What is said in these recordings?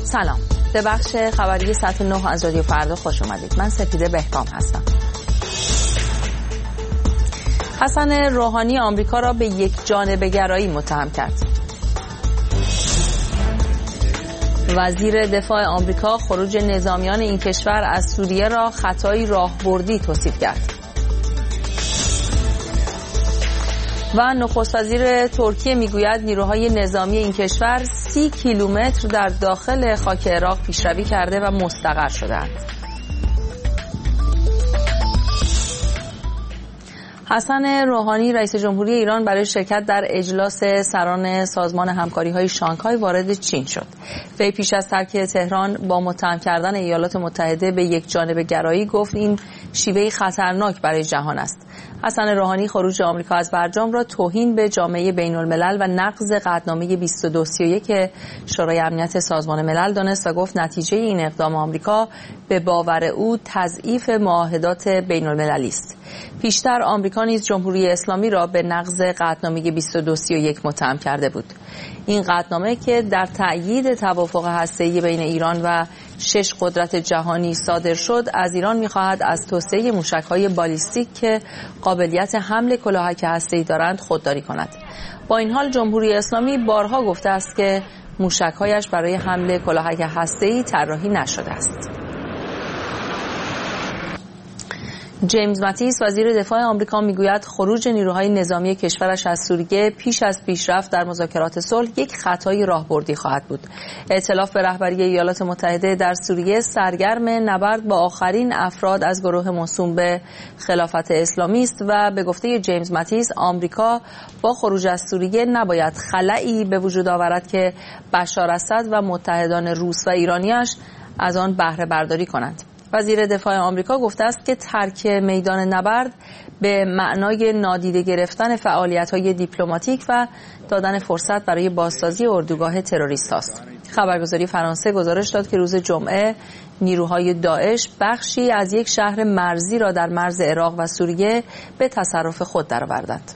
سلام، به بخش خبری ساعت 9 از رادیو فردا خوش اومدید. من سپیده بهکام هستم. حسن روحانی آمریکا را به یک جانبه گرایی متهم کرد. وزیر دفاع آمریکا خروج نظامیان این کشور از سوریه را خطایی راهبردی توصیف کرد. و نخست وزیر ترکیه میگوید نیروهای نظامی این کشور 30 کیلومتر در داخل خاک عراق پیشروی کرده و مستقر شده‌اند. حسن روحانی رئیس جمهوری ایران برای شرکت در اجلاس سران سازمان همکاری‌های شانگهای وارد چین شد. وی پیش از ترک تهران با متهم کردن ایالات متحده به یک جانبه گرایی گفت این شیوهی خطرناک برای جهان است. حسن روحانی خروج آمریکا از برجام را توهین به جامعه بین‌الملل و نقض قطعنامه 2231 شورای امنیت سازمان ملل دانست و گفت نتیجه این اقدام آمریکا به باور او تضعیف معاهدات بین‌المللی است. پیشتر آمریکا نیز جمهوری اسلامی را به نقض قطعنامه 2231 متهم کرده بود. این قطعنامه که در تأیید توافق هسته‌ای بین ایران و 6 قدرت جهانی صادر شد، از ایران می‌خواهد از توسعه موشک‌های بالیستیک که قابلیت حمل کلاهک هسته‌ای دارند خودداری کند. با این حال جمهوری اسلامی بارها گفته است که موشک‌هایش برای حمل کلاهک هسته‌ای طراحی نشده است. جیمز ماتیس وزیر دفاع آمریکا میگوید خروج نیروهای نظامی کشورش از سوریه پیش از پیشرفت در مذاکرات صلح یک خطای راهبردی خواهد بود. ائتلاف به رهبری ایالات متحده در سوریه سرگرم نبرد با آخرین افراد از گروه موسوم به خلافت اسلامی است و به گفته جیمز ماتیس آمریکا با خروج از سوریه نباید خلایی به وجود آورد که بشار اسد و متحدان روس و ایرانیش از آن بهره برداری کنند. وزیر دفاع آمریکا گفته است که ترک میدان نبرد به معنای نادیده گرفتن فعالیت‌های دیپلماتیک و دادن فرصت برای بازسازی اردوگاه تروریست است. خبرگزاری فرانسه گزارش داد که روز جمعه نیروهای داعش بخشی از یک شهر مرزی را در مرز عراق و سوریه به تصرف خود درآوردند.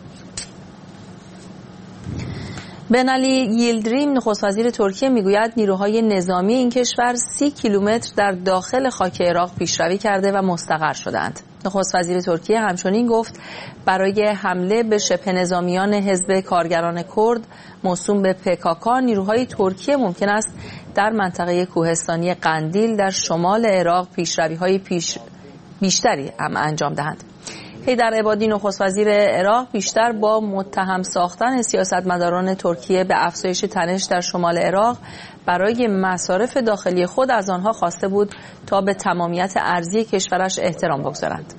بن علی ییلدریم نخست وزیر ترکیه میگوید نیروهای نظامی این کشور 30 کیلومتر در داخل خاک عراق پیشروی کرده و مستقر شدند. نخست وزیر ترکیه همچنین گفت برای حمله به شبه نظامیان حزب کارگران کرد موسوم به PKK نیروهای ترکیه ممکن است در منطقه کوهستانی قندیل در شمال عراق پیشروی‌های بیشتری هم انجام دهند. حیدر عبادی نخست وزیر عراق بیشتر با متهم ساختن سیاستمداران ترکیه به افزایش تنش در شمال عراق برای مصارف داخلی خود از آنها خواسته بود تا به تمامیت ارضی کشورش احترام بگذارند.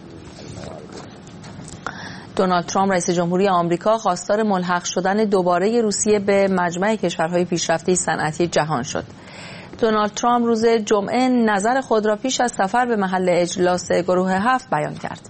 دونالد ترامپ رئیس جمهوری آمریکا خواستار ملحق شدن دوباره روسیه به مجمع کشورهای پیشرفته صنعتی جهان شد. دونالد ترامپ روز جمعه نظر خود را پیش از سفر به محل اجلاس گروه 7 بیان کرد.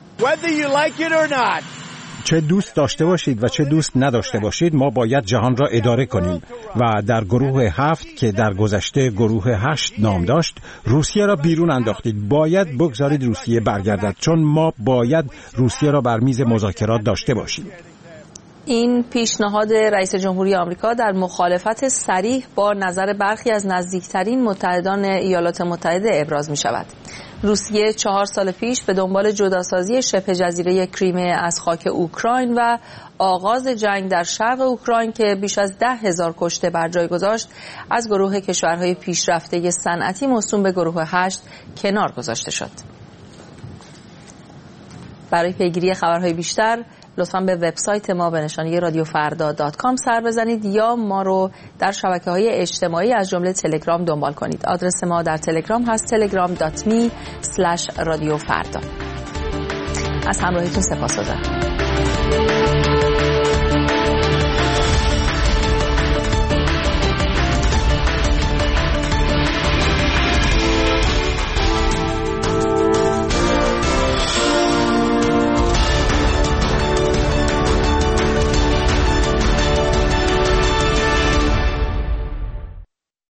چه دوست داشته باشید و چه دوست نداشته باشید ما باید جهان را اداره کنیم و در گروه 7 که در گذشته گروه 8 نام داشت روسیه را بیرون انداختید. باید بگذارید روسیه برگردد چون ما باید روسیه را بر میز مذاکرات داشته باشیم. این پیشنهاد رئیس جمهوری آمریکا در مخالفت صریح با نظر برخی از نزدیکترین متحدان ایالات متحده ابراز می شود. روسیه 4 سال پیش به دنبال جداسازی شبه جزیره کریمه از خاک اوکراین و آغاز جنگ در شرق اوکراین که بیش از 10,000 کشته بر جای گذاشت از گروه کشورهای پیشرفته صنعتی موسوم به گروه 8 کنار گذاشته شد. برای پیگیری خبرهای بیشتر لطفاً به وبسایت ما به نشانی radiofarda.com سر بزنید یا ما رو در شبکه‌های اجتماعی از جمله تلگرام دنبال کنید. آدرس ما در تلگرام هست telegram.me/radiofarda. از همراهیتون سپاسگزارم.